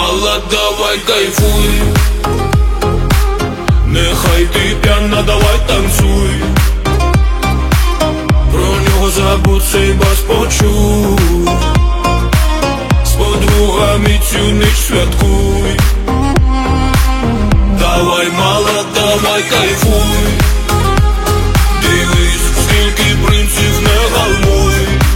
мала, давай кайфуй. Нехай ти п'яна, давай танцуй. Про нього забудь, цей бас почуй. З подругами цю ніч святкуй. Давай, мала, давай кайфуй. Дивись, скільки принців, не галмуй.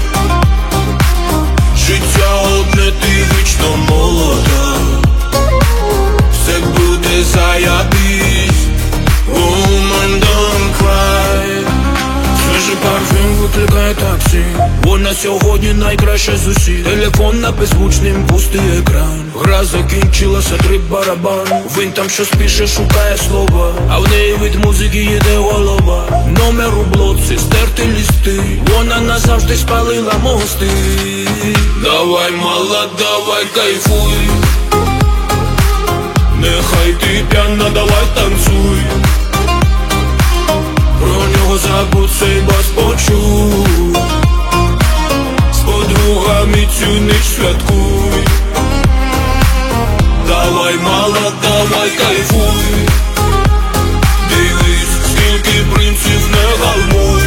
Життя одне, ти вічно молода. Все буде заябись. Woman, don't cry. Свіжий парфюм викликає таксі. Вона сьогодні найкраща з усіх. Телефон на беззвучним, пустий екран. Гра закінчилася, трип барабан. Він там щось пише, шукає слова, а в неї від музики їде голова. Номер у блоці, стерти листи. Вона назавжди спалила мости. Давай, мала, давай кайфуй. Нехай ти п'яна, давай танцуй. Про нього забудь, цей бас почуй. З подругами цю ніч святкуй. Давай, мала, давай кайфуй. Дивись, скільки принців, не галмуй.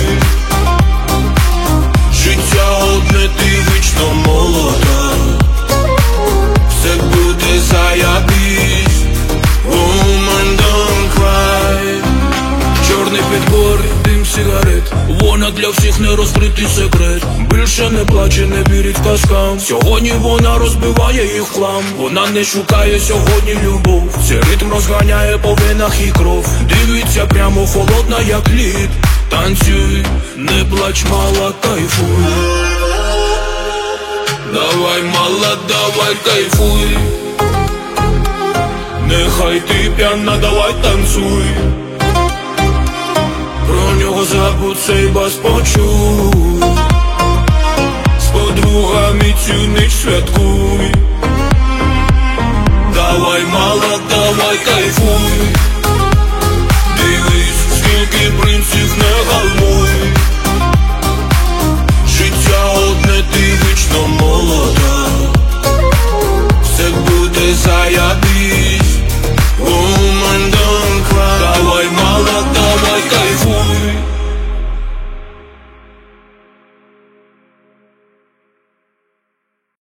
Життя одне, ти вічно молода. Все буде заябись. Woman, don't cry. Чорний підбор, дим сигарет. Вона для всіх не розкритий секрет. Більше не плаче, не вірить казкам. Сьогодні вона розбиває їх в хлам. Вона не шукає сьогодні любов. Цей ритм розганяє по венах і кров. Дивиться прямо, холодна як лід. Танцюй, не плач, мала, кайфуй. Давай, мала, давай кайфуй. Нехай ти п'яна, давай танцуй. Про нього забудь, цей бас почуй. З подругами цю ніч святкуй.